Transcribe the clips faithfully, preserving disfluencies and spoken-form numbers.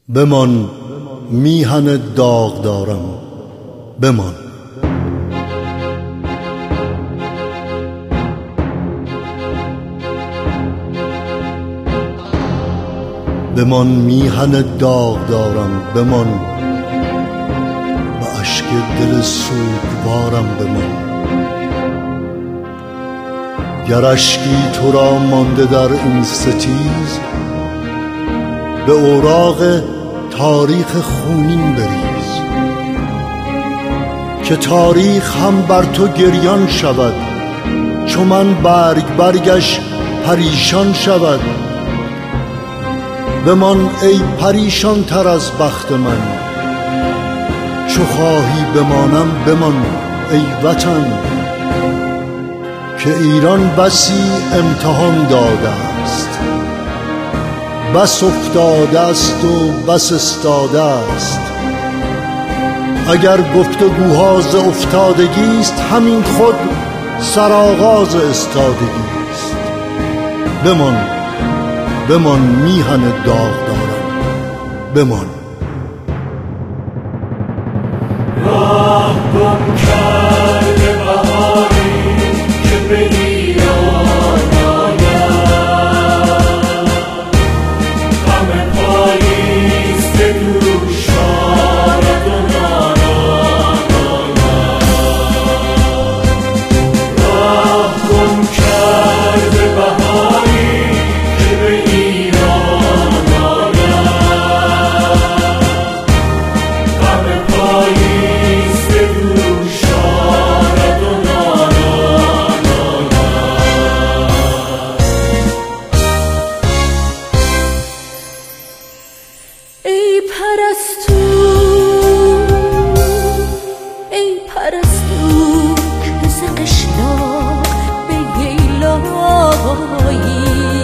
بمان میهن داغدارم، بمان. بمان میهن داغدارم، بمان. به اشک دل سوگوارم بمان. گر اشکی تو را مانده در این ستیز، به اوراق تاریخ خونین بریز، که تاریخ هم بر تو گریان شود، چو من برگ برگش پریشان شود. بمان ای پریشان تر از بخت من، چو خواهی بمانم بمان ای وطن. که ایران بسی امتحان داده است، بس افتاده است و بس استاده است. اگر گفتگوها ز افتادگی است، همین خود سرآغاز استادگی است. بمان بمان میهن داغدارم، بمان. راه گم کرده بهاری که به ایران آید، غم پاییز به دوش آرد و نالان آید. راه گم کرده بهاری که به ایران آید، غم پاییز به دوش آرد و نالان آید. ای پرستو ای پرستو که ز قشلاق به ییلایی،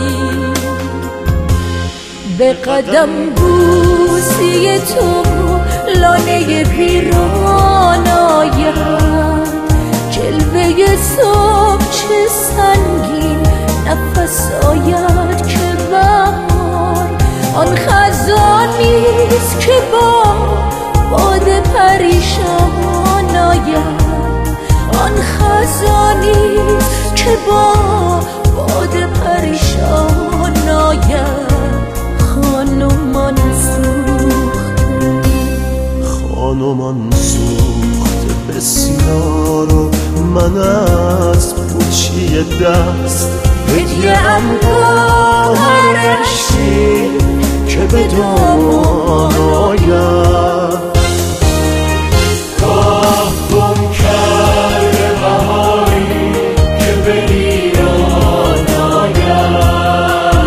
به قدم بوسی تو لانه پیران آید. جلوه صبح چه سنگین نفس آید که بهار آن خزانیست که با باد پریشان آید. آن خزانیست که با باد پریشان آید. خانمان سوخته خانمان سوخته بسیار و من از پوچی دست هدیه ام گوهرشی که به دامان آید. راه گم کرده بهاری که به ایران آید،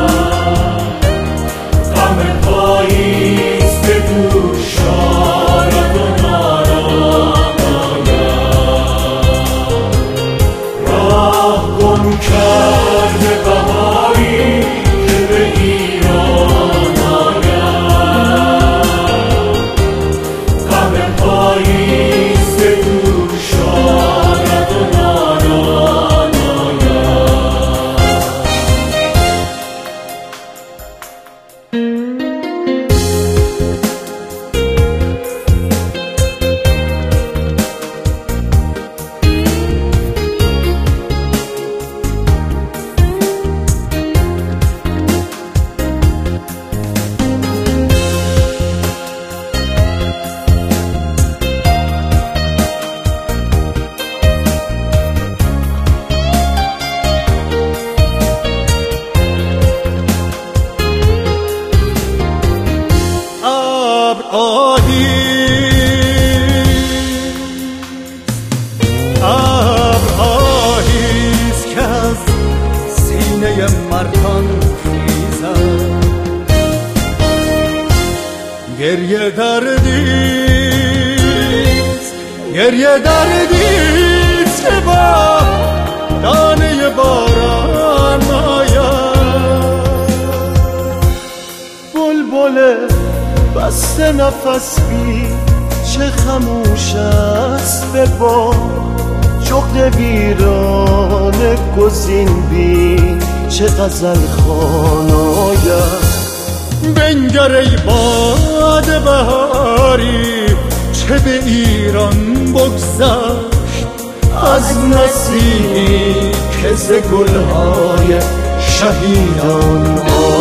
غم پاییز به دوش آرد و نالان آید. راه گم کرده بهاری که به ایران آید، غم پاییز به دوش آرد و نالان آید. ابر آهی ابر آهیست که از سینه مردان خیزد. گریه دردیست گریه دردیست که با دانه باران آید. بلبل بسته نفس بی چه خموش است به باد. جغد ویران گزین بی چه غزل خوان آید. بنگر ای باد آمده بهاری چه به ایران بگذشت از نسیمی که ز گلهای شهیدان